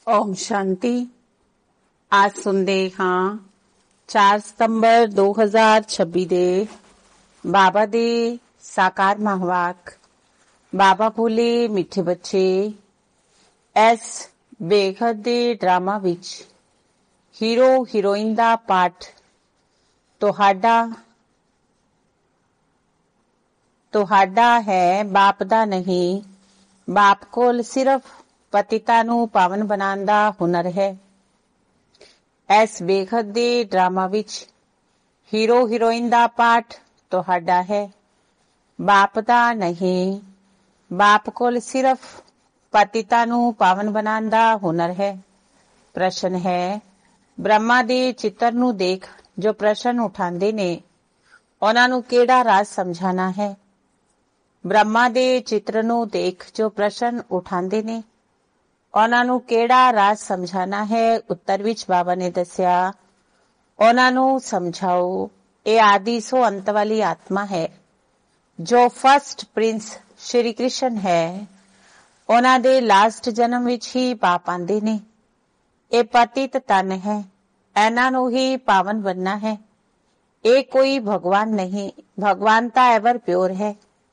ओम शांति। आज सुनते हाँ 4 ਸਤੰਬਰ 2026 ਦੇ ਬਾਬਾ ਦੇ ਸਾਕਾਰ ਮਹਾਵਾਕ। ਬਾਬਾ ਬੋਲੇ, ਮਿੱਠੇ ਬੱਚੇ, ਇਸ ਬੇਖਤ ਦੇ ਡਰਾਮਾ ਵਿੱਚ ਹੀਰੋ ਹੀਰੋਇਨ ਦਾ ਪਾਠ ਤੁਹਾਡਾ ਹੈ, ਬਾਪ ਦਾ ਨਹੀਂ। ਬਾਪ ਕੋਲ ਸਿਰਫ ਪਤਿਤਾਂ ਨੂੰ ਪਾਵਨ ਬਣਾਉਣ ਦਾ ਹੁਨਰ ਹੈ। ਇਸ ਬੇਖਤ ਦੇ ਡਰਾਮਾ ਵਿੱਚ ਹੀਰੋ ਹੀਰੋਇਨ ਦਾ ਪਾਠ ਤੁਹਾਡਾ ਹੈ, ਬਾਪ ਦਾ ਨਹੀਂ। ਬਾਪ ਕੋਲ ਸਿਰਫ ਪਤਿਤਾਂ ਨੂੰ ਪਾਵਨ ਬਣਾਉਣ ਦਾ ਹੁਨਰ ਹੈ। ਪ੍ਰਸ਼ਨ ਹੈ, ਬ੍ਰਹਮਾ ਦੇ ਚਿੱਤਰ ਨੂੰ ਦੇਖ ਜੋ ਪ੍ਰਸ਼ਨ ਉਠਾਉਂਦੇ ਨੇ, ਉਹਨਾਂ ਨੂੰ ਕਿਹੜਾ ਰਾਜ ਸਮਝਾਣਾ ਹੈ? ਬ੍ਰਹਮਾ ਦੇ ਚਿੱਤਰ ਨੂੰ ਦੇਖ ਜੋ ਪ੍ਰਸ਼ਨ ਉਠਾਉਂਦੇ ਨੇ, ਉਹਨਾਂ ਨੂੰ ਕਿਹੜਾ ਰਾਜ ਸਮਝਾਣਾ ਹੈ? ਉੱਤਰ ਵਿੱਚ ਬਾਬਾ ਨੇ ਦੱਸਿਆ, ਉਹਨਾਂ ਨੂੰ ਸਮਝਾਓ, ਇਹ ਆਦਿ ਸੋ ਅੰਤ ਵਾਲੀ ਆਤਮਾ ਹੈ ਜੋ ਫਸਟ ਪ੍ਰਿੰਸ ਸ਼੍ਰੀ ਕ੍ਰਿਸ਼ਨ ਹੈ। ਉਹਨਾਂ ਦੇ ਲਾਸਟ ਜਨਮ ਵਿੱਚ ਹੀ ਪਾਪ ਆਉਂਦੇ ਨੇ। ਇਹ ਪਤਿਤ ਤਨ ਹੈ, ਇਹਨਾਂ ਨੂੰ ਹੀ ਪਾਵਨ ਬਣਨਾ ਹੈ। ਇਹ ਕੋਈ ਭਗਵਾਨ ਨਹੀਂ, ਭਗਵਾਨ ਤਾਂ ਐਵਰ ਪਿਓਰ ਹੈ।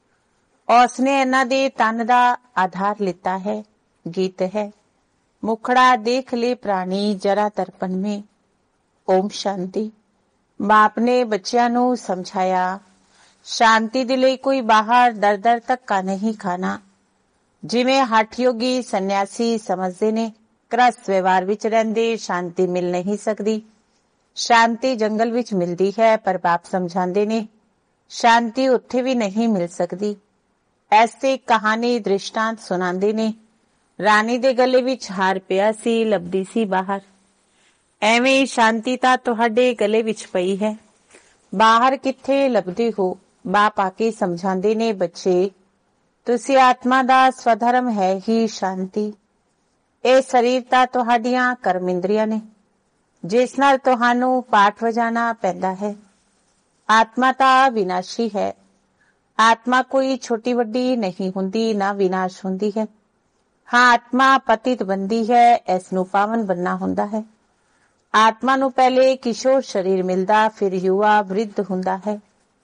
ਉਸਨੇ ਇਹਨਾਂ ਦੇ ਤਨ ਦਾ ਆਧਾਰ ਲਿੱਤਾ ਹੈ। गीत है, मुखड़ा देख ले प्राणी जरा दर्पण में। ओम शांति। बाप ने बच्चियां नू समझाया, शांति दे लई कोई बाहर दर दर धक्का नहीं खाना। जिवें हठ योगी सन्यासी समझदे ने क्रस व्यवहार विच रहिंदे शांति मिल नहीं सकदी। शांति जंगल विच मिलदी है, पर बाप समझांदे ने शांति उत्थे भी नहीं मिल सकदी। ऐसे कहानी दृष्टांत सुनांदे ने, ਰਾਣੀ ਦੇ ਗਲੇ ਵਿੱਚ ਹਾਰ ਪਿਆ ਸੀ, ਲੱਭਦੀ ਸੀ ਬਾਹਰ। ਐਵੇਂ ਹੀ ਸ਼ਾਂਤੀ ਤਾਂ ਤੁਹਾਡੇ ਗਲੇ ਵਿੱਚ ਪਈ ਹੈ, ਬਾਹਰ ਕਿੱਥੇ ਲੱਭਦੇ ਹੋ? ਬਾਪ ਆ ਕੇ ਸਮਝਾਉਂਦੇ ਨੇ, ਬੱਚੇ ਤੁਸੀਂ ਆਤਮਾ ਦਾ ਸਵਧਰਮ ਹੈ ਹੀ ਸ਼ਾਂਤੀ। ਇਹ ਸਰੀਰ ਤਾਂ ਤੁਹਾਡੀਆਂ ਕਰਮ ਇੰਦਰੀਆਂ ਨੇ, ਜਿਸ ਨਾਲ ਤੁਹਾਨੂੰ ਪਾਠ ਵਜਾਣਾ ਪੈਂਦਾ ਹੈ। ਆਤਮਾ ਤਾਂ ਵਿਨਾਸ਼ੀ ਹੈ। ਆਤਮਾ ਕੋਈ ਛੋਟੀ ਵੱਡੀ ਨਹੀਂ ਹੁੰਦੀ, ਨਾ ਵਿਨਾਸ਼ ਹੁੰਦੀ ਹੈ। ਹਾਂ, ਆਤਮਾ ਪਤਿਤ ਬੰਦੀ ਹੈ, ਇਸ ਨੂੰ ਪਾਵਨ ਬਣਨਾ ਹੁੰਦਾ ਹੈ। ਆਤਮਾ ਨੂੰ ਪਹਿਲੇ ਕਿਸ਼ੋਰ ਸਰੀਰ ਮਿਲਦਾ, ਫਿਰ ਯੁਵਾ ਵ੍ਰਿੱਧ ਹੁੰਦਾ ਹੈ।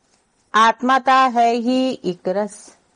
ਆਤਮਾ ਤਾਂ ਹੈ ਹੀ ਇੱਕ ਰਸ।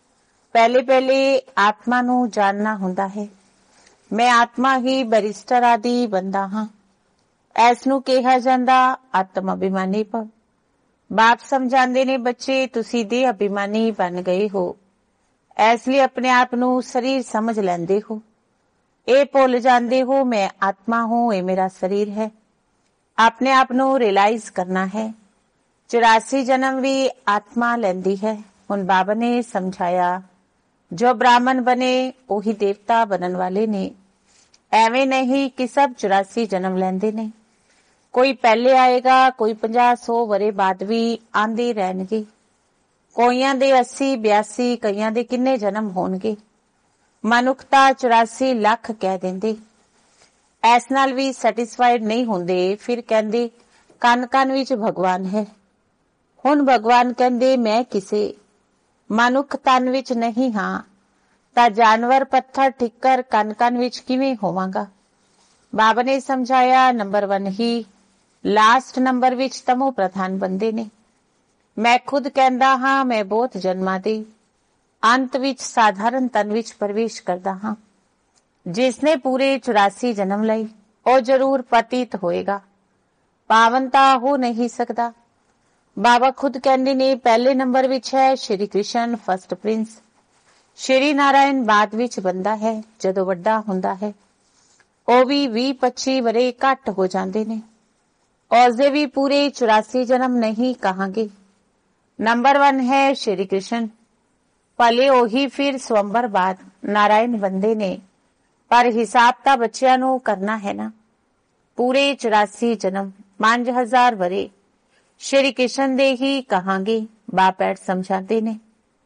ਪਹਿਲੇ ਆਤਮਾ ਨੂੰ ਜਾਣਨਾ ਹੁੰਦਾ ਹੈ। ਮੈਂ ਆਤਮਾ ਹੀ ਬੈਰਿਸਟਰ ਆਦਿ ਬੰਦਾ ਹਾਂ। ਇਸ ਨੂੰ ਕਿਹਾ ਜਾਂਦਾ ਆਤਮ ਅਭਿਮਾਨੀ ਭਵ। ਬਾਪ ਸਮਝਾਉਂਦੇ ਨੇ, ਬੱਚੇ ਤੁਸੀਂ ਦੇਹ ਅਭਿਮਾਨੀ ਬਣ ਗਏ ਹੋ, ਇਸ ਲਈ ਆਪਣੇ ਆਪ ਨੂੰ ਸਰੀਰ ਸਮਝ ਲੈਂਦੇ ਹੋ। ਇਹ ਭੁੱਲ ਜਾਂਦੇ ਹੋ ਮੈਂ ਆਤਮਾ ਹੂੰ, ਇਹ ਮੇਰਾ ਸਰੀਰ ਹੈ। ਆਪਣੇ ਆਪ ਨੂੰ ਰਿਅਲਾਈਜ਼ ਕਰਨਾ ਹੈ। 84 ਜਨਮ ਵੀ ਆਤਮਾ ਲੈਂਦੀ ਹੈ। ਹੁਣ ਬਾਬਾ ਨੇ ਸਮਝਾਇਆ, ਜੋ ਬ੍ਰਾਹਮਣ ਬਣੇ ਉਹੀ ਦੇਵਤਾ ਬਣਨ ਵਾਲੇ ਨੇ। ਐਵੇਂ ਨਹੀਂ ਕਿ ਸਭ 84 ਜਨਮ ਲੈਂਦੇ ਨੇ। ਕੋਈ ਪਹਿਲੇ ਆਏਗਾ, ਕੋਈ 50-100 ਵਰੇ ਬਾਅਦ ਵੀ ਆਂਦੇ ਰਹਿਣਗੇ। ਕੋਈਆਂ ਦੇ 80-82, ਕਈਆਂ ਦੇ ਕਿੰਨੇ ਜਨਮ ਹੋਣਗੇ। ਮਨੁੱਖਤਾ 84 ਲੱਖ ਕਹਿ ਦਿੰਦੇ, ਇਸ ਨਾਲ ਵੀ ਸੈਟਿਸਫਾਈਡ ਨਹੀਂ ਹੁੰਦੇ। ਫਿਰ ਕਹਿੰਦੇ ਕਣ-ਕਣ ਵਿੱਚ ਭਗਵਾਨ ਹੈ। ਹੁਣ ਭਗਵਾਨ ਕਹਿੰਦੇ ਮੈਂ ਕਿਸੇ ਮਨੁੱਖ ਤਨ ਵਿੱਚ ਨਹੀਂ ਹਾਂ, ਤਾਂ ਜਾਨਵਰ, ਪੱਥਰ, ਠਿੱਕਰ, ਕਣ-ਕਣ ਵਿੱਚ ਕਿਵੇਂ ਹੋਵਾਂਗਾ? ਬਾਬਾ ਨੇ ਸਮਝਾਇਆ, ਨੰਬਰ 1 ਹੀ ਲਾਸਟ ਨੰਬਰ ਵਿੱਚ ਤਮੋ ਪ੍ਰਧਾਨ ਬੰਦੇ ਨੇ। ਮੈਂ ਖੁਦ ਕਹਿੰਦਾ ਹਾਂ, ਮੈਂ ਬਹੁਤ ਜਨਮਾਂ ਦੇ ਅੰਤ ਵਿੱਚ ਸਾਧਾਰਨ ਤਨ ਵਿੱਚ ਪ੍ਰਵੇਸ਼ ਕਰਦਾ ਹਾਂ। ਜਿਸਨੇ ਪੂਰੇ 84 ਜਨਮ ਲਈ, ਉਹ ਜ਼ਰੂਰ ਪਤਿਤ ਹੋਏਗਾ, ਪਾਵਨ ਤਾਂ ਹੋ ਨਹੀਂ ਸਕਦਾ। ਬਾਬਾ ਖੁਦ ਕਹਿੰਦੇ ਨੇ, ਪਹਿਲੇ ਨੰਬਰ ਵਿੱਚ ਹੈ ਸ਼੍ਰੀ ਕ੍ਰਿਸ਼ਨ ਫਸਟ ਪ੍ਰਿੰਸ। ਸ਼੍ਰੀ ਨਾਰਾਇਣ ਬਾਅਦ ਵਿੱਚ ਬੰਦਾ ਹੈ। ਜਦੋਂ ਵੱਡਾ ਹੁੰਦਾ ਹੈ ਉਹ ਵੀ 20-25 ਵਰੇ ਘੱਟ ਹੋ ਜਾਂਦੇ ਨੇ। ਉਸਦੇ ਵੀ ਪੂਰੇ 84 ਜਨਮ ਨਹੀਂ ਕਹਾਂਗੇ। ਨੰਬਰ 1 ਹੈ ਸ਼੍ਰੀ ਕ੍ਰਿਸ਼ਨ। ਭਲੇ ਉਹੀ ਫਿਰ ਸਵੰਬਰ ਬਾਅਦ ਨਾਰਾਇਣ ਬੰਦੇ ਨੇ, ਪਰ ਹਿਸਾਬ ਤਾਂ ਬੱਚਿਆਂ ਨੂੰ ਕਰਨਾ ਹੈ ਨਾ। ਪੂਰੇ 84 ਜਨਮ 5000 ਵਰੇ ਸ਼੍ਰੀ ਕ੍ਰਿਸ਼ਨ ਦੇ ਹੀ ਕਹਾਂਗੇ। ਬਾਪ ਐਡ ਸਮਝਾਉਂਦੇ ਨੇ,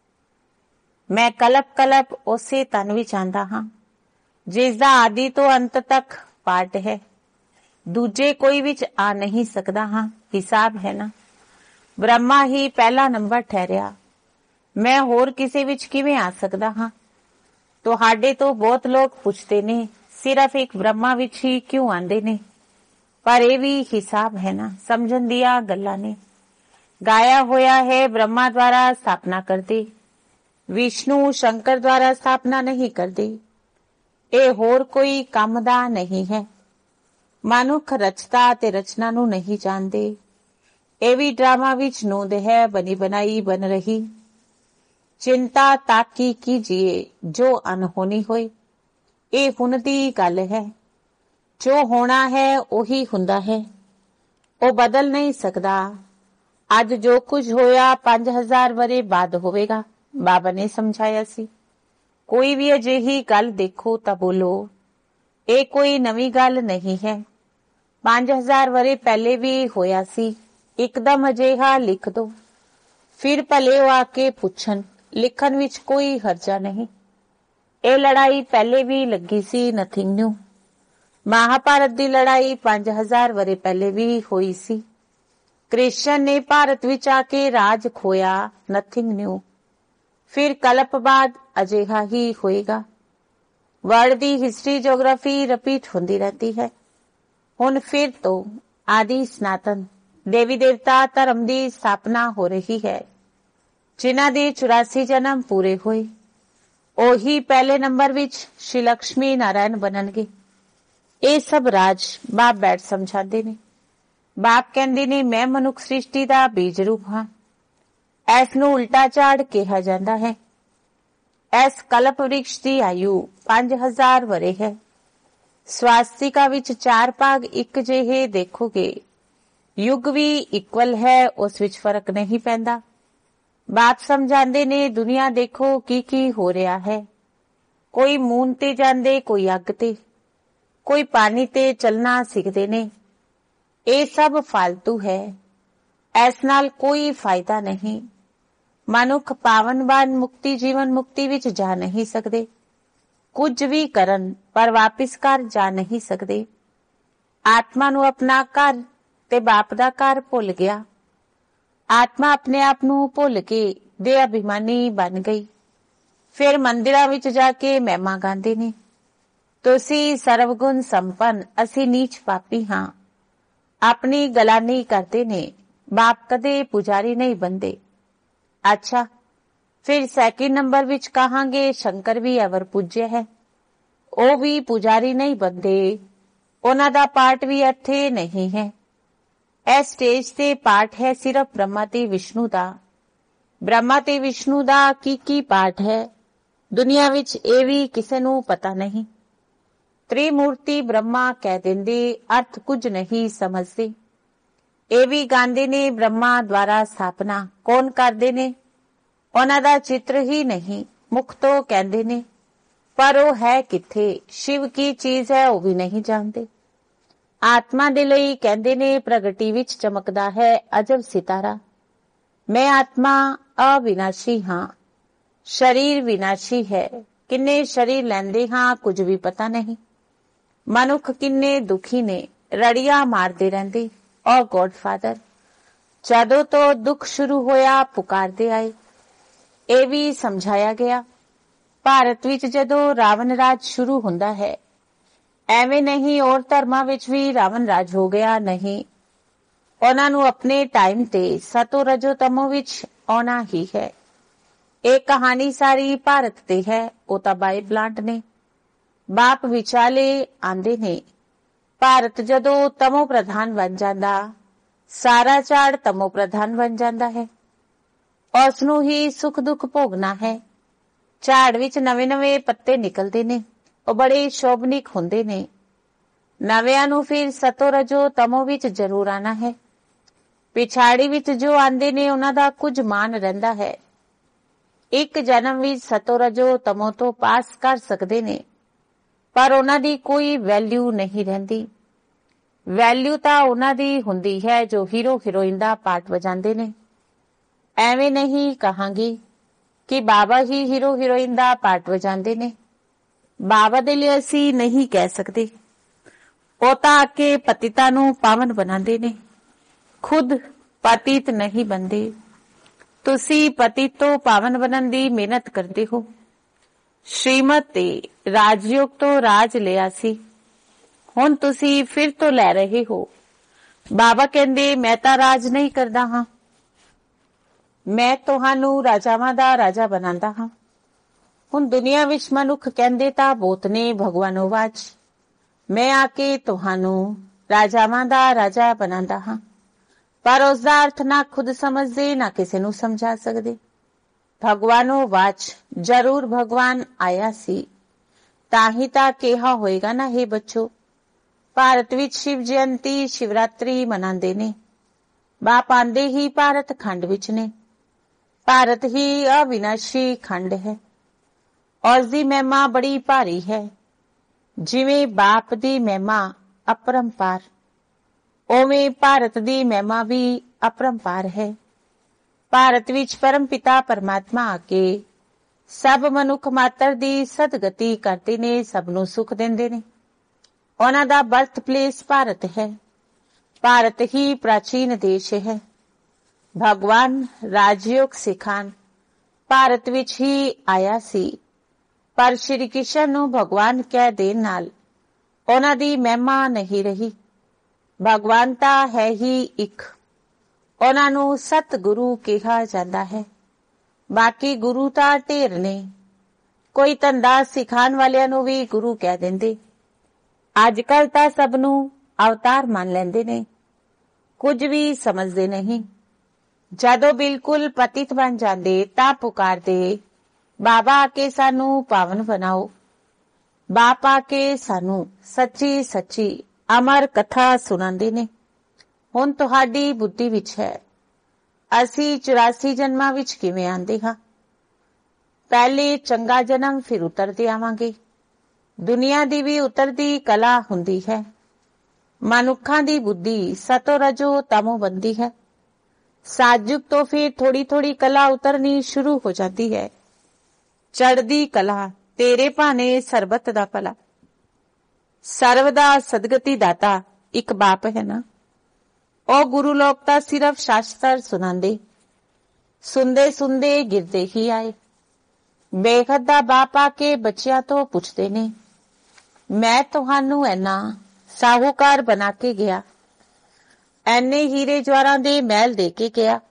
ਮੈਂ ਕਲਪ ਉਸੇ ਤਨ ਵਿੱਚ ਆਂਦਾ ਹਾਂ ਜਿਸ ਦਾ ਆਦਿ ਤੋਂ ਅੰਤ ਤੱਕ ਪਾਰਟ ਹੈ। ਦੂਜੇ ਕੋਈ ਵਿੱਚ ਆ ਨਹੀਂ ਸਕਦਾ ਹਾਂ, ਹਿਸਾਬ ਹੈ ਨਾ। ਬ੍ਰਹਮਾ ਹੀ ਪਹਿਲਾ ਨੰਬਰ ਠਹਿਰਿਆ, ਮੈਂ ਹੋਰ ਕਿਸੇ ਵਿੱਚ ਕਿਵੇਂ ਆ ਸਕਦਾ ਹਾਂ? ਤੁਹਾਡੇ ਤੋਂ ਬਹੁਤ ਲੋਕ ਪੁੱਛਦੇ ਨੇ ਸਿਰਫ ਇੱਕ ਬ੍ਰਹਮਾ ਵਿੱਚ ਹੀ ਕਿਉਂ ਆਂਦੇ ਨੇ? ਪਰ ਇਹ ਵੀ ਹਿਸਾਬ ਹੈ ਨਾ, ਸਮਝਣ ਦੀਆਂ ਗੱਲਾਂ ਨੇ। ਗਾਇਆ ਹੋਇਆ ਹੈ ਬ੍ਰਹਮਾ ਦੁਆਰਾ ਸਥਾਪਨਾ ਕਰਦੇ, ਵਿਸ਼ਨੂੰ ਸ਼ੰਕਰ ਦੁਆਰਾ ਸਥਾਪਨਾ ਨਹੀਂ ਕਰਦੇ। ਇਹ ਹੋਰ ਕੋਈ ਕੰਮ ਦਾ ਨਹੀਂ ਹੈ। ਮਨੁੱਖ ਰਚਤਾ ਤੇ ਰਚਨਾ ਨੂੰ ਨਹੀਂ ਜਾਣਦੇ। ਇਹ ਵੀ ਡਰਾਮਾ ਵਿੱਚ ਨੂੰਦ ਹੈ, ਬਣੀ ਬਣਾਈ ਬਨ ਰਹੀ। ਚਿੰਤਾ ਤਾਕੀ ਕੀਜੀਏ ਜੋ ਅਨਹੋਣੀ ਹੋਏ। ਇਹ ਹੁਣ ਦੀ ਗੱਲ ਹੈ। ਜੋ ਹੋਣਾ ਹੈ ਉਹੀ ਹੁੰਦਾ ਹੈ, ਉਹ ਬਦਲ ਨਹੀਂ ਸਕਦਾ। ਅੱਜ ਜੋ ਕੁਝ ਹੋਇਆ 5000 ਵਰ੍ਹੇ ਬਾਅਦ ਹੋਵੇਗਾ, ਬਾਬਾ ਨੇ ਸਮਝਾਇਆ ਸੀ। ਕੋਈ ਵੀ ਅਜਿਹੀ ਗੱਲ ਦੇਖੋ ਤਾਂ ਬੋਲੋ ਇਹ ਕੋਈ ਨਵੀਂ ਗੱਲ ਨਹੀਂ ਹੈ। 5000 ਵਰ੍ਹੇ ਪਹਿਲੇ ਵੀ ਹੋਇਆ ਸੀ। ਇੱਕਦਮ ਅਜਿਹਾ ਲਿਖ ਦੋ, ਫਿਰ ਭਲੇ ਉਹ ਆ ਕੇ ਪੁੱਛਣ। ਲਿਖਣ ਵਿੱਚ ਕੋਈ ਹਰਜਾ ਨਹੀਂ। ਇਹ ਲੜਾਈ ਪਹਿਲੇ ਵੀ ਲੱਗੀ ਸੀ, ਨਥਿੰਗ ਨਿਊ। ਮਹਾਭਾਰਤ ਦੀ ਲੜਾਈ 5000 ਵਰ੍ਹੇ ਪਹਿਲੇ ਵੀ ਹੋਈ ਸੀ। ਕ੍ਰਿਸ਼ਨ ਨੇ ਭਾਰਤ ਵਿੱਚ ਆ ਕੇ ਰਾਜ ਖੋਇਆ, ਨਥਿੰਗ ਨਿਊ। ਫਿਰ ਕਲਪ ਬਾਅਦ ਅਜਿਹਾ ਹੀ ਹੋਏਗਾ। ਵਰਲਡ ਦੀ ਹਿਸਟਰੀ ਜੀਓਗ੍ਰਾਫੀ ਰਿਪੀਟ ਹੁੰਦੀ ਰਹਿੰਦੀ ਹੈ। ਹੁਣ ਫਿਰ ਤੋਂ ਆਦਿ ਸਨਾਤਨ ਦੇਵੀ ਦੇਵਤਾ ਧਰਮ ਦੀ ਸਥਾਪਨਾ ਹੋ ਰਹੀ ਹੈ। ਜਿਨ੍ਹਾਂ ਦੇ 84 ਜਨਮ ਪੂਰੇ ਹੋਏ, ਉਹੀ ਪਹਿਲੇ ਨੰਬਰ ਵਿੱਚ ਸ਼੍ਰੀ ਲక్ష్ਮੀ ਨਾਰਾਇਣ ਬਣਨਗੇ। ਇਹ ਸਭ ਰਾਜ ਬਾਪ ਬੈਠ ਸਮਝਾਉਂਦੇ ਨੇ। ਬਾਪ ਕਹਿੰਦੇ ਨੇ ਮੈਂ ਮਨੁੱਖ ਸ੍ਰਿਸ਼ਟੀ ਦਾ ਬੀਜ ਰੂਪ ਹਾਂ। ਇਸ ਨੂੰ ਉਲਟਾ ਝਾੜ ਕਿਹਾ ਜਾਂਦਾ ਹੈ। ਇਸ ਕਲਪ ਵ੍ਰਿਕਸ਼ ਦੀ ਆਯੂ 5000 ਵਰ੍ਹੇ ਹੈ। ਸਵਾਸਤਿਕਾ ਵਿੱਚ 4 ਭਾਗ ਇੱਕ ਜਿਹੇ ਦੇਖੋਗੇ। ਯੁੱਗ ਵੀ ਇਕੁਅਲ ਹੈ, ਉਸ ਵਿੱਚ ਫਰਕ ਨਹੀਂ ਪੈਂਦਾ। ਬਾਪ ਸਮਝਾਉਂਦੇ ਨੇ ਦੁਨੀਆ ਦੇਖੋ ਕੀ ਹੋ ਰਿਹਾ ਹੈ। ਕੋਈ ਮੂਨ ਤੇ ਜਾਂਦੇ, ਕੋਈ ਅੱਗ ਤੇ, ਕੋਈ ਪਾਣੀ ਤੇ ਚੱਲਣਾ ਸਿੱਖਦੇ ਨੇ। ਇਹ ਸਭ ਫਾਲਤੂ ਹੈ। ਇਸ ਨਾਲ ਕੋਈ ਫਾਇਦਾ ਨਹੀਂ। ਮਨੁੱਖ ਪਾਵਨਵਾਨ ਮੁਕਤੀ ਜੀਵਨ ਮੁਕਤੀ ਵਿੱਚ ਜਾ ਨਹੀਂ ਸਕਦੇ। ਕੁਝ ਵੀ ਕਰਨ ਪਰ ਵਾਪਿਸ ਘਰ ਜਾ ਨਹੀਂ ਸਕਦੇ। ਆਤਮਾ ਨੂੰ ਆਪਣਾ ਘਰ ਤੇ ਬਾਪ ਦਾ ਘਰ ਭੁੱਲ ਗਿਆ। ਆਤਮਾ ਆਪਣੇ ਆਪ ਨੂੰ ਭੁੱਲ ਕੇ ਦੇ ਅਭਿਮਾਨੀ ਬਣ ਗਈ। ਫਿਰ ਮੰਦਿਰਾਂ ਵਿੱਚ ਜਾ ਕੇ ਮਹਿਮਾ ਗਾਉਂਦੇ ਨੇ, ਤੁਸੀਂ ਸਰਵਗੁਣ ਸੰਪੰਨ, ਅਸੀਂ ਨੀਚ ਪਾਪੀ ਹਾਂ। ਆਪਣੀ ਗਲਾਨੀ ਕਰਦੇ ਨੇ। ਬਾਪ ਕਦੇ ਪੁਜਾਰੀ ਨਹੀਂ ਬਣਦੇ। ਅੱਛਾ, ਫਿਰ ਸੈਕਿੰਡ ਨੰਬਰ ਵਿੱਚ ਕਹਾਂਗੇ ਸ਼ੰਕਰ ਵੀ ਅਵਰ ਪੂਜਿਆ ਹੈ। ਉਹ ਵੀ ਪੁਜਾਰੀ ਨਹੀਂ ਬਣਦੇ। ਉਹਨਾਂ ਦਾ ਪਾਠ ਵੀ ਇੱਥੇ ਨਹੀਂ ਹੈ। ਇਹ ਸਟੇਜ ਤੇ ਪਾਠ ਹੈ ਸਿਰਫ ਬ੍ਰਹਮਾ ਤੇ ਵਿਸ਼ਨੂੰ ਦਾ। ਬ੍ਰਹਮਾ ਤੇ ਵਿਸ਼ਨੂੰ ਦਾ ਕੀ ਪਾਠ ਹੈ ਦੁਨੀਆ ਵਿੱਚ, ਇਹ ਵੀ ਕਿਸੇ ਨੂੰ ਪਤਾ ਨਹੀਂ। ਤ੍ਰਿਮੂਰਤੀ ਬ੍ਰਹਮਾ ਕਹਿ ਦਿੰਦੇ, ਅਰਥ ਕੁਝ ਨਹੀਂ ਸਮਝਦੇ। ਇਹ ਵੀ ਗਾਉਂਦੇ ਨੇ ਬ੍ਰਹਮਾ ਦੁਆਰਾ ਸਥਾਪਨਾ ਕੌਣ ਕਰਦੇ ਨੇ? ਉਹਨਾਂ ਦਾ ਚਿੱਤਰ ਹੀ ਨਹੀਂ, ਮੁਖ ਤੋਂ ਕਹਿੰਦੇ ਨੇ, ਪਰ ਉਹ ਹੈ ਕਿੱਥੇ? ਸ਼ਿਵ ਕੀ ਚੀਜ਼ ਹੈ ਉਹ ਵੀ ਨਹੀਂ ਜਾਣਦੇ। ਆਤਮਾ ਦੇ ਲਈ ਕਹਿੰਦੇ ਨੇ ਪ੍ਰਗਟੀ ਵਿੱਚ ਚਮਕਦਾ ਹੈ ਅਜਬ ਸਿਤਾਰਾ। ਮੈਂ ਆਤਮਾ ਅਵਿਨਾਸ਼ੀ ਹਾਂ, ਸਰੀਰ ਵਿਨਾਸ਼ੀ ਹੈ। ਕਿੰਨੇ ਸਰੀਰ ਲੈਂਦੇ ਹਾਂ ਕੁਝ ਵੀ ਪਤਾ ਨਹੀਂ। ਮਨੁੱਖ ਕਿੰਨੇ ਦੁਖੀ ਨੇ, ਰੜੀਆਂ ਮਾਰਦੇ ਰਹਿੰਦੇ। ਔਰ ਗੋਡਫਾਦਰ ਜਦੋਂ ਤੋਂ ਦੁੱਖ ਸ਼ੁਰੂ ਹੋਇਆ ਪੁਕਾਰਦੇ ਆਏ। ਇਹ ਵੀ ਸਮਝਾਇਆ ਗਿਆ। ਭਾਰਤ ਵਿੱਚ ਜਦੋਂ ਰਾਵਣ ਰਾਜ ਸ਼ੁਰੂ ਹੁੰਦਾ ਹੈ, ਐਵੇਂ ਨਹੀਂ ਹੋਰ ਧਰਮਾਂ ਵਿੱਚ ਵੀ ਰਾਵਣ ਰਾਜ ਹੋ ਗਿਆ ਨਹੀਂ। ਉਹਨਾਂ ਨੂੰ ਆਪਣੇ ਟਾਈਮ ਤੇ ਸਤੋ ਰਜੋ ਤਮੋ ਵਿੱਚ ਆਉਣਾ ਹੀ ਹੈ। ਇਹ ਕਹਾਣੀ ਸਾਰੀ ਭਾਰਤ ਤੇ ਹੈ, ਉਹ ਤਾਂ ਬਾਈ ਪਲਾਂਟ ਨੇ। ਬਾਪ ਵਿਚਾਲੇ ਆਂਦੇ ਨੇ। ਭਾਰਤ ਜਦੋਂ ਤਮੋ ਪ੍ਰਧਾਨ ਬਣ ਜਾਂਦਾ, ਸਾਰਾ ਝਾੜ ਤਮੋ ਪ੍ਰਧਾਨ ਬਣ ਜਾਂਦਾ ਹੈ। ਉਸ ਨੂੰ ਹੀ ਸੁਖ ਦੁੱਖ ਭੋਗਣਾ ਹੈ। ਝਾੜ ਵਿੱਚ ਨਵੇਂ ਪੱਤੇ ਨਿਕਲਦੇ ਨੇ, ਉਹ ਬੜੇ ਸ਼ੋਭਨਿਕ ਹੁੰਦੇ ਨੇ। ਨਵਿਆਂ ਨੂੰ ਫਿਰ ਸਤੋ ਰਜੋ ਤਮੋ ਵਿੱਚ ਜ਼ਰੂਰ ਆਣਾ ਹੈ। ਪਿਛਾੜੀ ਵਿੱਚ ਜੋ ਆਂਦੇ ਨੇ ਉਹਨਾਂ ਦਾ ਕੁਝ ਮਾਨ ਰਹਿੰਦਾ ਹੈ। ਇੱਕ ਜਨਮ ਵਿੱਚ ਸਤੋ ਰਜੋ ਤਮੋ ਤੋਂ ਪਾਸ ਕਰ ਸਕਦੇ ਨੇ, ਪਰ ਉਹਨਾਂ ਦੀ ਕੋਈ ਵੈਲਿਊ ਨਹੀਂ ਰਹਿੰਦੀ। ਵੈਲਿਊ ਤਾਂ ਉਹਨਾਂ ਦੀ ਹੁੰਦੀ ਹੈ ਜੋ ਹੀਰੋ ਹੀਰੋਇਨ ਦਾ ਪਾਰਟ ਵਜਾਉਂਦੇ ਨੇ। ਐਵੇਂ ਨਹੀਂ ਕਹਾਂਗੀ ਕਿ ਬਾਬਾ ਹੀ ਹੀਰੋ ਹੀਰੋਇਨ ਦਾ ਪਾਰਟ ਵਜਾਉਂਦੇ ਨੇ। ਬਾਬਾ ਦੇ ਲਈ ਅਸੀਂ ਨਹੀਂ ਕਹਿ ਸਕਦੇ। ਉਹ ਤਾਂ ਆ ਕੇ ਪਤਿਤਾਂ ਨੂੰ ਪਾਵਨ ਬਣਾਉਂਦੇ ਨੇ, ਖੁਦ ਪਤਿਤ ਨਹੀਂ ਬਣਦੇ। ਤੁਸੀਂ ਪਤਿਤ ਤੋਂ ਪਾਵਨ ਬਣਨ ਦੀ ਮਿਹਨਤ ਕਰਦੇ ਹੋ। ਸ਼੍ਰੀਮਤ ਤੇ ਰਾਜਯੋਗ ਤੋਂ ਰਾਜ ਲਿਆ ਸੀ, ਹੁਣ ਤੁਸੀਂ ਫਿਰ ਤੋਂ ਲੈ ਰਹੇ ਹੋ। ਬਾਬਾ ਕਹਿੰਦੇ ਮੈਂ ਤਾਂ ਰਾਜ ਨਹੀਂ ਕਰਦਾ ਹਾਂ, ਮੈਂ ਤੁਹਾਨੂੰ ਰਾਜਾਵਾਂ ਦਾ ਰਾਜਾ ਬਣਾਉਂਦਾ ਹਾਂ। ਹੁਣ ਦੁਨੀਆ ਵਿੱਚ ਮਨੁੱਖ ਕਹਿੰਦੇ ਤਾਂ ਬਹੁਤ ਨੇ ਭਗਵਾਨੋਵਾਚ, ਮੈਂ ਆ ਕੇ ਤੁਹਾਨੂੰ ਰਾਜਾਵਾਂ ਦਾ ਰਾਜਾ ਬਣਾਉਂਦਾ ਹਾਂ, ਪਰ ਉਸ ਦਾ ਅਰਥ ਨਾ ਖੁਦ ਸਮਝਦੇ ਨਾ ਕਿਸੇ ਨੂੰ ਸਮਝਾ ਸਕਦੇ। ਭਗਵਾਨੋਵਾਚ, ਜ਼ਰੂਰ ਭਗਵਾਨ ਆਇਆ ਸੀ ਤਾਂ ਹੀ ਤਾਂ ਕਿਹਾ ਹੋਏਗਾ ਨਾ, ਹੇ ਬੱਚੋ। ਭਾਰਤ ਵਿੱਚ ਸ਼ਿਵ ਜਯੰਤੀ ਸ਼ਿਵਰਾਤਰੀ ਮਨਾਉਂਦੇ ਨੇ। ਬਾਪ ਆਂਦੇ ਹੀ ਭਾਰਤ ਖੰਡ ਵਿੱਚ ਨੇ। ਭਾਰਤ ਹੀ ਅਵਿਨਾਸ਼ੀ ਖੰਡ ਹੈ, ਉਸ ਦੀ ਮਹਿਮਾ ਬੜੀ ਭਾਰੀ ਹੈ। ਜਿਵੇਂ ਬਾਪ ਦੀ ਮਹਿਮਾ ਅਪਰੰਪਾਰ, ਉਵੇਂ ਭਾਰਤ ਦੀ ਮਹਿਮਾ ਵੀ ਅਪਰੰਪਾਰ ਹੈ। ਭਾਰਤ ਵਿੱਚ ਪਰਮ ਪਿਤਾ ਪਰਮਾਤਮਾ ਆ ਕੇ ਸਭ ਮਨੁੱਖ ਮਾਤਰ ਦੀ ਸਦਗਤੀ ਕਰਦੇ ਨੇ, ਸਭ ਨੂੰ ਸੁਖ ਦਿੰਦੇ ਨੇ। ਉਹਨਾਂ ਦਾ ਬਰਥ ਪਲੇਸ ਭਾਰਤ ਹੈ। ਭਾਰਤ ਹੀ ਪ੍ਰਾਚੀਨ ਦੇਸ਼ ਹੈ। ਭਗਵਾਨ ਰਾਜਯੋਗ ਸਿਖਾਉਣ ਭਾਰਤ ਵਿੱਚ ਹੀ ਆਇਆ ਸੀ, ਪਰ ਸ਼੍ਰੀ ਕ੍ਰਿਸ਼ਨ ਨੂੰ ਭਗਵਾਨ ਕਹਿ ਦੇਣ ਨਾਲ ਉਹਨਾਂ ਦੀ ਮਹਿਮਾ ਨਹੀਂ ਰਹੀ। ਭਗਵਾਨ ਤਾਂ ਹੈ ਹੀ ਇੱਕ, ਉਹਨਾਂ ਨੂੰ ਸਤਿਗੁਰੂ ਕਿਹਾ ਜਾਂਦਾ ਹੈ। ਬਾਕੀ ਗੁਰੂ ਤਾਂ ਢੇਰ ਨੇ। ਕੋਈ ਧੰਦਾ ਸਿਖਾਉਣ ਵਾਲਿਆਂ ਨੂੰ ਵੀ ਗੁਰੂ ਕਹਿ ਦਿੰਦੇ। ਅੱਜ ਕੱਲ ਤਾਂ ਸਭ ਨੂੰ ਅਵਤਾਰ ਮੰਨ ਲੈਂਦੇ ਨੇ, ਕੁਝ ਵੀ ਸਮਝਦੇ ਨਹੀਂ। ਜਦੋਂ ਬਿਲਕੁਲ ਪਤਿਤ ਬਣ ਜਾਂਦੇ ਤਾਂ ਪੁਕਾਰਦੇ, ਬਾਬਾ ਆ ਕੇ ਸਾਨੂੰ ਪਾਵਨ ਬਣਾਓ। ਬਾਪ ਆ ਕੇ ਸਾਨੂੰ ਸੱਚੀ ਸੱਚੀ ਅਮਰ ਕਥਾ ਸੁਣਾਉਂਦੇ ਨੇ। ਹੁਣ ਤੁਹਾਡੀ ਬੁੱਧੀ ਵਿੱਚ ਹੈ, ਅਸੀਂ 84 ਜਨਮਾਂ ਵਿੱਚ ਕਿਵੇਂ ਆਂਦੇ ਹਾਂ। ਪਹਿਲੇ ਚੰਗਾ ਜਨਮ, ਫਿਰ ਉਤਰਦੇ ਆਵਾਂਗੇ। ਦੁਨੀਆ ਦੀ ਵੀ ਉਤਰਦੀ ਕਲਾ ਹੁੰਦੀ ਹੈ। ਮਨੁੱਖਾਂ ਦੀ ਬੁੱਧੀ ਸਤੋ ਰਜੋ ਤਮੋ ਬੰਦੀ ਹੈ। ਸਾਜੁਗ ਤੋਂ ਫਿਰ ਥੋੜੀ ਥੋੜੀ ਕਲਾ ਉਤਰਨੀ ਸ਼ੁਰੂ ਹੋ ਜਾਂਦੀ ਹੈ। ਚੜ੍ਹਦੀ ਕਲਾ ਤੇਰੇ ਭਾਣੇ ਸਰਬਤ ਦਾ ਭਲਾ। ਸਰਵ ਦਾ ਸਦਗਤੀ ਦਾਤਾ ਇੱਕ ਬਾਪ ਹੈ ਨਾ। ਉਹ ਗੁਰੂ ਲੋਕ ਤਾਂ ਸਿਰਫ ਸ਼ਾਸਤਰ ਸੁਣਾਉਂਦੇ, ਸੁਣਦੇ ਸੁਣਦੇ ਗਿਰਦੇ ਹੀ ਆਏ। ਬੇਖਤ ਦਾ ਬਾਪ ਆ ਕੇ ਬੱਚਿਆਂ ਤੋਂ ਪੁੱਛਦੇ ਨੇ, ਮੈਂ ਤੁਹਾਨੂੰ ਐਨਾ ਸਾਹੂਕਾਰ ਬਣਾ ਕੇ ਗਿਆ, ਐਨੇ ਹੀਰੇ ਜਵਾਰਾਂ ਦੇ ਮਹਿਲ ਦੇ ਕੇ ਗਿਆ,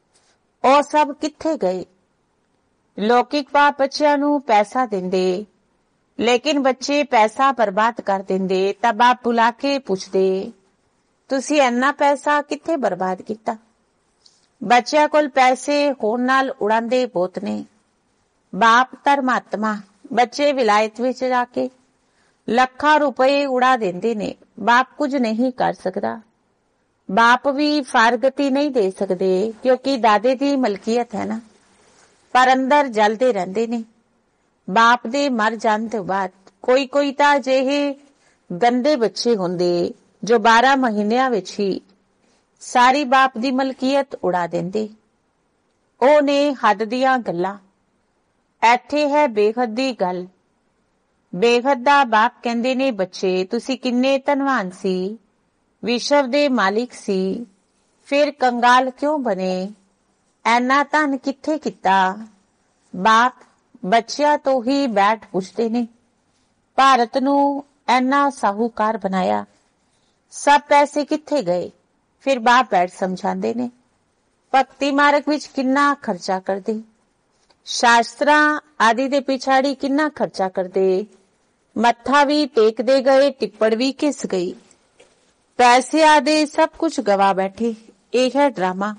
ਉਹ ਸਭ ਕਿੱਥੇ ਗਏ। ਲੌਕਿਕ ਬਾਪ ਬੱਚਿਆਂ ਨੂੰ ਪੈਸਾ ਦਿੰਦੇ, ਲੇਕਿਨ ਬੱਚੇ ਪੈਸਾ ਬਰਬਾਦ ਕਰ ਦਿੰਦੇ ਤਾਂ ਬਾਪ ਬੁਲਾ ਕੇ ਪੁੱਛਦੇ, ਤੁਸੀਂ ਐਨਾ ਪੈਸਾ ਕਿੱਥੇ ਬਰਬਾਦ ਕੀਤਾ। ਬੱਚਿਆਂ ਕੋਲ ਪੈਸੇ ਹੋਣ ਨਾਲ ਉਡਾਉਂਦੇ ਬਹੁਤ ਨੇ। ਬਾਪ ਧਰਮਾਤਮਾ, ਬੱਚੇ ਵਿਲਾਇਤ ਵਿੱਚ ਜਾ ਕੇ ਲੱਖਾਂ ਰੁਪਏ ਉਡਾ ਦਿੰਦੇ ਨੇ। ਬਾਪ ਕੁਝ ਨਹੀਂ ਕਰ ਸਕਦਾ। ਬਾਪ ਵੀ ਫਾਰਗਤੀ ਨਹੀਂ ਦੇ ਸਕਦੇ, ਕਿਉਂਕਿ ਦਾਦੇ ਦੀ ਮਲਕੀਅਤ ਹੈ ਨਾ, ਪਰ ਅੰਦਰ ਜਲਦੇ ਰਹਿੰਦੇ ਨੇ। ਬਾਪ ਦੇ ਮਰ ਜਾਣ ਤੋਂ ਬਾਅਦ ਕੋਈ ਕੋਈ ਤਾਂ ਅਜਿਹੇ ਗੰਦੇ ਬੱਚੇ ਹੁੰਦੇ ਜੋ 12 ਮਹੀਨਿਆਂ ਵਿੱਚ ਹੀ ਸਾਰੀ ਬਾਪ ਦੀ ਮਲਕੀਅਤ ਉਡਾ ਦਿੰਦੇ। ਉਹ ਨੇ ਹੱਦ ਦੀਆਂ ਗੱਲਾਂ। ਇੱਥੇ ਹੈ ਬੇਹੱਦ ਦੀ ਗੱਲ। ਬੇਹੱਦ ਦਾ ਬਾਪ ਕਹਿੰਦੇ ਨੇ, ਬੱਚੇ ਤੁਸੀਂ ਕਿੰਨੇ ਧਨਵਾਨ ਸੀ, ਵਿਸ਼ਵ ਦੇ ਮਾਲਿਕ ਸੀ, ਫਿਰ ਕੰਗਾਲ ਕਿਉਂ ਬਣੇ, ਐਨਾ ਧਨ ਕਿੱਥੇ ਕੀਤਾ। ਬਾਪ ਬੱਚਿਆਂ ਤੋਂ ਹੀ ਬੈਠ ਪੁੱਛਦੇ ਨੇ, ਭਾਰਤ ਨੂੰ ਐਨਾ ਸਾਹੂਕਾਰ ਬਣਾਇਆ, ਸਭ ਪੈਸੇ ਕਿੱਥੇ ਗਏ। ਫਿਰ ਬਾਪ ਬੈਠ ਸਮਝਾਉਂਦੇ ਨੇ, ਭਗਤੀ ਮਾਰਗ ਵਿੱਚ ਕਿੰਨਾ ਖਰਚਾ ਕਰਦੇ, ਸ਼ਾਸਤਰਾਂ ਆਦਿ ਦੇ ਪਿਛਾੜੀ ਕਿੰਨਾ ਖਰਚਾ ਕਰਦੇ, ਮੱਥਾ ਵੀ ਟੇਕਦੇ ਗਏ, ਟਿੱਪੜ ਵੀ ਘਿਸ ਗਈ, ਪੈਸੇ ਆਦਿ ਸਭ ਕੁਝ ਗਵਾ ਬੈਠੇ। ਇਹ ਹੈ ਡਰਾਮਾ।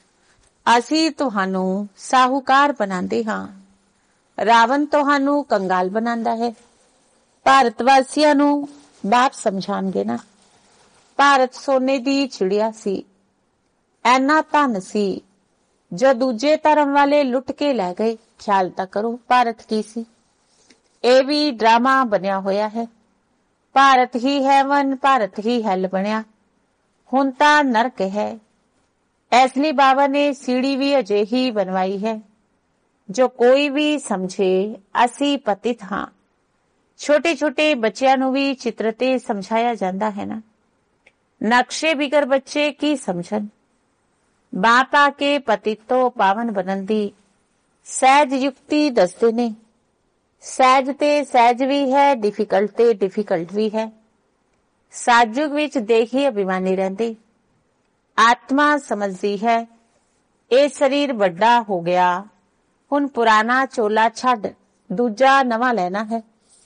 ਅਸੀਂ ਤੁਹਾਨੂੰ ਸਾਹੂਕਾਰ ਬਣਾਉਂਦੇ ਹਾਂ, ਰਾਵਣ ਤੁਹਾਨੂੰ ਕੰਗਾਲ ਬਣਾਉਂਦਾ ਹੈ। ਭਾਰਤ ਵਾਸੀਆਂ ਨੂੰ ਬਾਪ ਸਮਝਾਣਗੇ ਨਾ। ਭਾਰਤ ਸੋਨੇ ਦੀ ਚਿੜੀਆ ਸੀ, ਐਨਾ ਧਨ ਸੀ ਜੋ ਦੂਜੇ ਧਰਮ ਵਾਲੇ ਲੁੱਟ ਕੇ ਲੈ ਗਏ। ਖਿਆਲ ਤਾਂ ਕਰੋ ਭਾਰਤ ਕੀ ਸੀ। ਇਹ ਵੀ ਡਰਾਮਾ ਬਣਿਆ ਹੋਇਆ ਹੈ। ਭਾਰਤ ਹੀ ਹੈਵਨ, ਭਾਰਤ ਹੀ ਹੈਲ ਬਣਿਆ। ਹੁਣ ਤਾਂ ਨਰਕ ਹੈ। ਇਸ ਲਈ ਬਾਬਾ ਨੇ ਸੀੜੀ ਵੀ ਅਜਿਹੀ ਬਣਵਾਈ ਹੈ ਜੋ ਕੋਈ ਵੀ ਸਮਝੇ ਅਸੀਂ ਪਤਿਤ ਹਾਂ। ਛੋਟੇ ਛੋਟੇ ਬੱਚਿਆਂ ਨੂੰ ਵੀ ਚਿੱਤਰ ਤੇ ਸਮਝਾਇਆ ਜਾਂਦਾ ਹੈ ਨਾ। ਨਕਸ਼ੇ ਬਿਗਰ ਬੱਚੇ ਕੀ ਸਮਝਣ। ਬਾਪ ਆ ਕੇ ਪਤਿਤ ਤੋਂ ਪਾਵਨ ਬਣਨ ਦੀ ਸਹਿਜ ਯੁਕਤੀ ਦੱਸਦੇ ਨੇ। ਸਹਿਜ ਤੇ ਸਹਿਜ ਵੀ ਹੈ, ਡਿਫਿਕਲਟ ਤੇ ਡਿਫਿਕਲਟ ਵੀ ਹੈ। ਸਾਜੁਗ ਵਿੱਚ ਦੇਹੀ ਅਭਿਮਾਨੀ ਰਹਿੰਦੀ, ਆਤਮਾ ਸਮਝਦੀ ਹੈ ਇਹ ਸਰੀਰ ਵੱਡਾ ਹੋ ਗਿਆ, ਹੁਣ ਪੁਰਾਣਾ ਚੋਲਾ ਛੱਡ ਦੂਜਾ ਨਵਾਂ ਲੈਣਾ ਹੈ।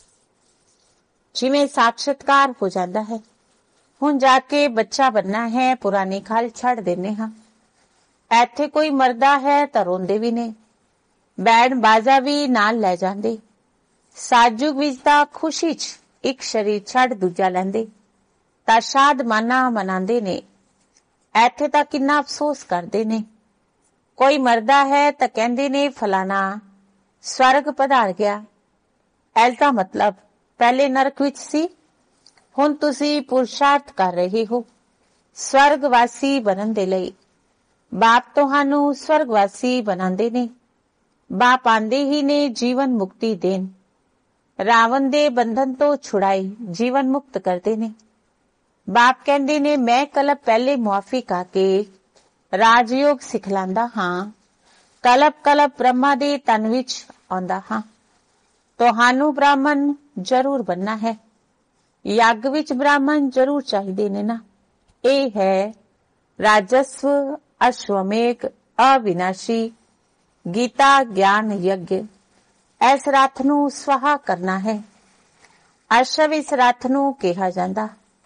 ਜਿਵੇਂ ਸਾਖਸ਼ਾਤਕਾਰ ਹੋ ਜਾਂਦਾ ਹੈ, ਹੁਣ ਜਾ ਕੇ ਬੱਚਾ ਬਣਨਾ ਹੈ, ਪੁਰਾਣੀ ਖਾਲ ਛੱਡ ਦਿੰਦੇ ਹਾਂ। ਇੱਥੇ ਕੋਈ ਮਰਦਾ ਹੈ ਤਾਂ ਰੋਂਦੇ ਵੀ ਨੇ, ਬੈਂਡ ਬਾਜਾ ਵੀ ਨਾਲ ਲੈ ਜਾਂਦੇ। ਸਾਜੁਗ ਵਿੱਚ ਤਾਂ ਖੁਸ਼ੀ 'ਚ ਇੱਕ ਸਰੀਰ ਛੱਡ ਦੂਜਾ ਲੈਂਦੇ ਤਾਂ ਸ਼ਾਦਮਾਨਾ ਮਨਾਉਂਦੇ ਨੇ। ਇੱਥੇ ਤਾਂ ਕਿੰਨਾ ਅਫਸੋਸ ਕਰਦੇ ਨੇ। ਕੋਈ ਮਰਦਾ ਹੈ ਤਾਂ ਕਹਿੰਦੇ ਨੇ ਫਲਾਣਾ ਸਵਰਗ ਪਧਾਰ ਗਿਆ। ਐਸਾ ਮਤਲਬ ਪਹਿਲੇ ਨਰਕ ਵਿੱਚ ਸੀ, ਹੁਣ ਤੁਸੀਂ ਪੁਰਸ਼ਾਰਥ ਕਰ ਰਹੇ ਹੋ ਸਵਰਗਵਾਸੀ ਬਣਨ ਦੇ ਲਈ। ਬਾਪ ਤੁਹਾਨੂੰ ਸਵਰਗਵਾਸੀ ਬਣਾਉਂਦੇ ਨੇ। ਬਾਪ ਆਂਦੇ ਹੀ ਨੇ ਜੀਵਨ ਮੁਕਤੀ ਦੇਣ, ਰਾਵਣ ਦੇ ਬੰਧਨ ਤੋਂ ਛੁਡਾਈ ਜੀਵਨ ਮੁਕਤ ਕਰਦੇ ਨੇ। ਬਾਪ ਕਹਿੰਦੇ ਨੇ ਮੈਂ ਕਲਪ ਪਹਿਲੇ ਮੁਆਫੀ ਕਾ ਕੇ ਰਾਜਯੋਗ ਸਿਖਲਾਂਦਾ ਹਾਂ, ਕਲਪ ਕਲਪ ਬ੍ਰਹਮਾ ਦੇ ਤਨ ਵਿੱਚ ਆਉਂਦਾ ਹਾਂ। ਤੁਹਾਨੂੰ ਬ੍ਰਾਹਮਣ ਜ਼ਰੂਰ ਬਣਨਾ ਹੈ, ਯੱਗ ਵਿੱਚ ਬ੍ਰਾਹਮਣ ਜ਼ਰੂਰ ਚਾਹੀਦੇ ਨੇ ਨਾ। ਇਹ ਹੈ ਰਾਜਸਵ ਅਸ਼ਵਮੇਘ ਅਵਿਨਾਸ਼ੀ ਗੀਤਾ ਗਿਆਨ ਯੱਗ। ਇਸ ਰੱਥ ਨੂੰ ਸਵਾਹਾ ਕਰਨਾ ਹੈ। ਅਸ਼ਵ ਇਸ ਰੱਥ ਨੂੰ ਕਿਹਾ ਜਾਂਦਾ।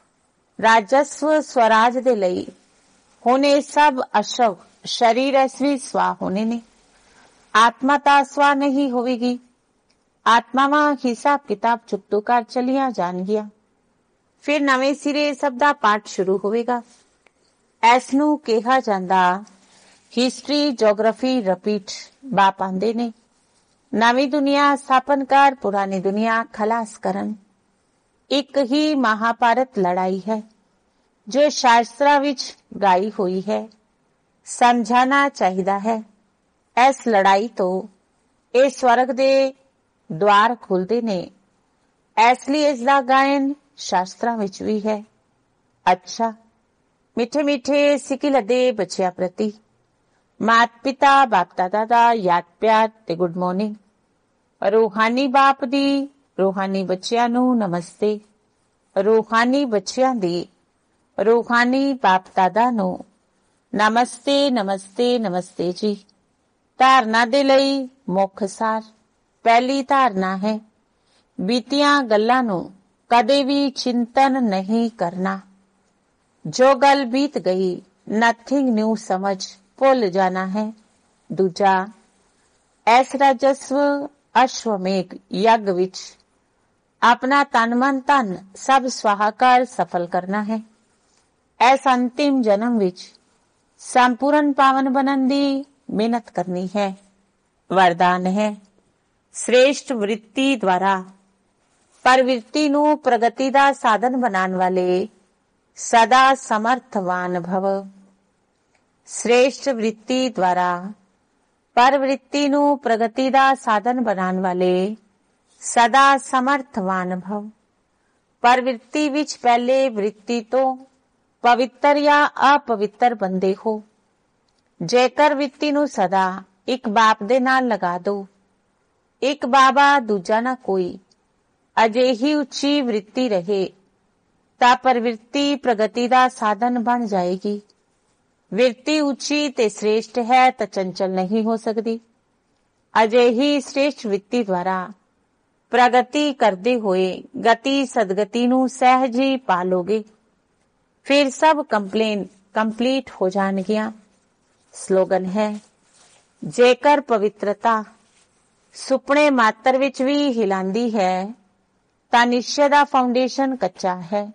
ਰਾਜਸਵ ਸਵਰਾਜ ਦੇ ਲਈ ਹੁਣ ਇਹ ਸਭ ਅਸ਼ਵ ਸ਼ਰੀਰ ਇਸ ਵੀ ਸਵਾਹ ਹੋਣੇ ਨੇ। ਆਤਮਾ ਤਾਂ ਸਵਾਹ ਨਹੀਂ ਹੋਵੇਗੀ। ਆਤਮਾਵਾਂ ਹਿਸਾਬ ਕਿਤਾਬ ਚੁੱਕਤੂ ਕਰ ਚਲੀਆਂ ਜਾਣਗੀਆਂ। ਫਿਰ ਨਵੇਂ ਸਿਰੇ ਸਭ ਦਾ ਪਾਠ ਸ਼ੁਰੂ ਹੋਵੇਗਾ। ਇਸ ਨੂੰ ਕਿਹਾ ਜਾਂਦਾ ਹਿਸਟਰੀ ਜੋਗ੍ਰਾਫੀ ਰਿਪੀਟ। ਬਾਪ ਆਂਦੇ ਨੇ ਨਵੀਂ ਦੁਨੀਆ ਸਥਾਪਨ ਕਰ, ਪੁਰਾਣੀ ਦੁਨੀਆ ਖਲਾਸ ਕਰਨ। ਇੱਕ ਹੀ ਮਹਾਭਾਰਤ ਲੜਾਈ ਹੈ ਜੋ ਸ਼ਾਸਤਰਾਂ ਵਿੱਚ ਗਾਈ ਹੋਈ ਹੈ। ਸਮਝਾਣਾ ਚਾਹੀਦਾ ਹੈ ਇਸ ਲੜਾਈ ਤੋਂ ਇਹ ਸਵਰਗ ਦੇ ਦੁਆਰ ਖੁੱਲਦੇ ਨੇ। ਇਸ ਲਈ ਇਸ ਦਾ ਗਾਇਨ ਸ਼ਾਸਤਰਾਂ ਵਿੱਚ ਵੀ ਹੈ। ਅੱਛਾ, ਮਿੱਠੇ ਮਿੱਠੇ ਸਿੱਕੀ ਲੱਦੇ ਬੱਚਿਆਂ ਪ੍ਰਤੀ ਮਾਤ ਪਿਤਾ ਬਾਪ ਦਾਦਾ ਦਾ ਯਾਦ ਪਿਆਰ ਤੇ ਗੁੱਡ ਮਾਰਨਿੰਗ। ਰੂਹਾਨੀ ਬਾਪ ਦੀ ਰੂਹਾਨੀ ਬੱਚਿਆਂ ਨੂੰ ਨਮਸਤੇ। ਰੂਹਾਨੀ ਬੱਚਿਆਂ ਦੀ ਰੂਹਾਨੀ ਬਾਪ ਦਾਦਾ ਨੂੰ ਨਮਸਤੇ ਨਮਸਤੇ ਨਮਸਤੇ ਜੀ। ਧਾਰਨਾ ਦੇ ਲਈ ਮੁੱਖ ਸਾਰ। ਪਹਿਲੀ ਧਾਰਨਾ ਹੈ ਬੀਤੀਆਂ ਗੱਲਾਂ ਨੂੰ ਕਦੇ ਵੀ ਚਿੰਤਨ ਨਹੀਂ ਕਰਨਾ। ਜੋ ਗੱਲ ਬੀਤ ਗਈ ਨਥਿੰਗ ਨਿਊ ਸਮਝ ਭੁੱਲ ਜਾਣਾ ਹੈ। ਦੂਜਾ, ਇਸ ਰਾਜਸਵ ਅਸ਼ਵਮੇਘ ਯੱਗ ਵਿੱਚ ਆਪਣਾ ਤਨ ਮਨ ਧਨ ਸਭ ਸਵਾਹਕਾਰ ਸਫਲ ਕਰਨਾ ਹੈ। ਇਸ ਅੰਤਿਮ ਜਨਮ ਵਿੱਚ ਸੰਪੂਰਨ ਪਾਵਨ ਬਣਨ ਦੀ ਮਿਹਨਤ ਕਰਨੀ ਹੈ। ਵਰਦਾਨ ਹੈ ਸ੍ਰੇਸ਼ਟ ਵ੍ਰਿੱਤੀ ਦੁਆਰਾ ਪ੍ਰਵਿਰਤੀ ਨੂੰ ਪ੍ਰਗਤੀ ਦਾ ਸਾਧਨ ਬਣਾਉਣ ਵਾਲੇ ਸਦਾ ਸਮਰਥਵਾਨ ਭਵ। ਸ੍ਰੇਸ਼ਟ ਵ੍ਰਿੱਤੀ ਦੁਆਰਾ ਪ੍ਰਵਿਰਤੀ ਨੂੰ ਪ੍ਰਗਤੀ ਦਾ ਸਾਧਨ ਬਣਾਉਣ ਵਾਲੇ ਸਦਾ ਸਮਰਥਵਾਨ ਭਵ। ਪ੍ਰਵਿਰਤੀ ਵਿੱਚ ਪਹਿਲੇ ਵ੍ਰਿੱਤੀ ਤੋਂ ਪਵਿੱਤਰ ਜਾਂ ਅਪਵਿੱਤਰ ਬੰਦੇ ਹੋ। ਜੇਕਰ ਵ੍ਰਿੱਤੀ ਨੂੰ ਸਦਾ ਇੱਕ ਬਾਪ ਦੇ ਨਾਲ ਲਗਾ ਦੋ, ਇੱਕ ਬਾਬਾ ਦੂਜਾ ਨਾ ਕੋਈ, ਅਜਿਹੀ ਉੱਚੀ ਵ੍ਰਿੱਤੀ ਰਹੇ ਤਾਂ ਪ੍ਰਵਿਰਤੀ ਪ੍ਰਗਤੀ ਦਾ ਸਾਧਨ ਬਣ ਜਾਏਗੀ। ਵ੍ਰਿੱਤੀ ਉੱਚੀ ਤੇ ਸ੍ਰੇਸ਼ਟ ਹੈ ਤਾਂ ਚੰਚਲ ਨਹੀਂ ਹੋ ਸਕਦੀ। ਅਜਿਹੀ ਸ੍ਰੇਸ਼ਟ ਵ੍ਰਿੱਤੀ ਦੁਆਰਾ ਪ੍ਰਗਤੀ ਕਰਦੇ ਹੋਏ ਗਤੀ ਸਦਗਤੀ ਨੂੰ ਸਹਿਜ ਹੀ ਪਾ ਲੋਗੇ। ਫਿਰ ਸਭ ਕੰਪਲੀਟ ਹੋ ਜਾਣਗੀਆਂ। ਸਲੋਗਨ ਹੈ ਜੇਕਰ ਪਵਿੱਤਰਤਾ ਸੁਪਨੇ ਮਾਤਰ ਵਿੱਚ ਵੀ ਹਿਲਾਂਦੀ ਹੈ ਤਾਂ ਨਿਸ਼ਚੈ ਦਾ ਫਾਊਂਡੇਸ਼ਨ ਕੱਚਾ ਹੈ।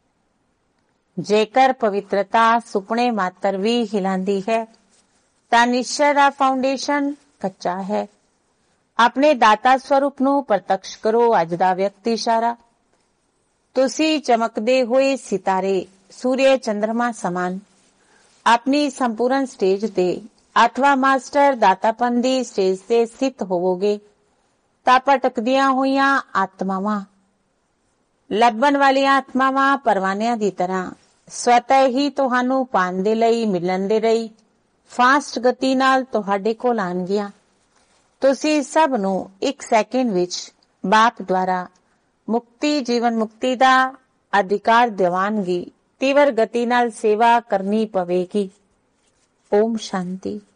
ਜੇਕਰ ਪਵਿੱਤਰਤਾ ਸੁਪਨੇ ਮਾਤਰ ਵੀ ਹਿਲਾਂਦੀ ਹੈ ਤਾਂ ਨਿਸ਼ਚੈ ਦਾ ਫਾਊਂਡੇਸ਼ਨ ਕੱਚਾ ਹੈ। ਆਪਣੇ ਦਾਤਾ ਸਵਰੂਪ ਨੂੰ ਪ੍ਰਤੱਖ ਕਰੋ। ਅੱਜ ਦਾ ਵਿਅਕਤੀ ਇਸ਼ਾਰਾ। ਤੁਸੀਂ ਚਮਕਦੇ ਹੋਏ ਸਿਤਾਰੇ ਸੂਰਜ ਚੰਦਰਮਾ ਸਮਾਨ ਆਪਣੀ ਸੰਪੂਰਨ ਸਟੇਜ ਤੇ ਅਥਵਾ ਮਾਸਟਰ ਦਾਤਾਪਨ ਦੀ ਸਟੇਜ ਤੇ ਸਥਿਤ ਹੋਵੋਗੇ ਤਾਂ ਭਟਕਦੀਆਂ ਹੋਈਆਂ ਆਤਮਾਵਾਂ ਲੱਭਣ ਵਾਲੀਆਂ ਆਤਮਾਵਾਂ ਪਰਵਾਨਿਆਂ ਦੀ ਤਰ੍ਹਾਂ ਸਵਤः ਹੀ ਤੁਹਾਨੂੰ ਪਾਣ ਦੇ ਲਈ ਮਿਲਣ ਦੇ ਲਈ ਫਾਸਟ ਗਤੀ ਨਾਲ ਤੁਹਾਡੇ ਕੋਲ ਆਣਗੀਆਂ। ਤੁਸੀਂ ਸਭ ਨੂੰ ਇੱਕ ਸੈਕਿੰਡ ਵਿੱਚ ਬਾਪ ਦੁਆਰਾ ਮੁਕਤੀ ਜੀਵਨ ਮੁਕਤੀ ਦਾ ਅਧਿਕਾਰ ਦਿਵਾਨਗੀ। ਤੀਵਰ ਗਤੀ ਨਾਲ ਸੇਵਾ ਕਰਨੀ ਪਵੇਗੀ। ਓਮ ਸ਼ਾਂਤੀ।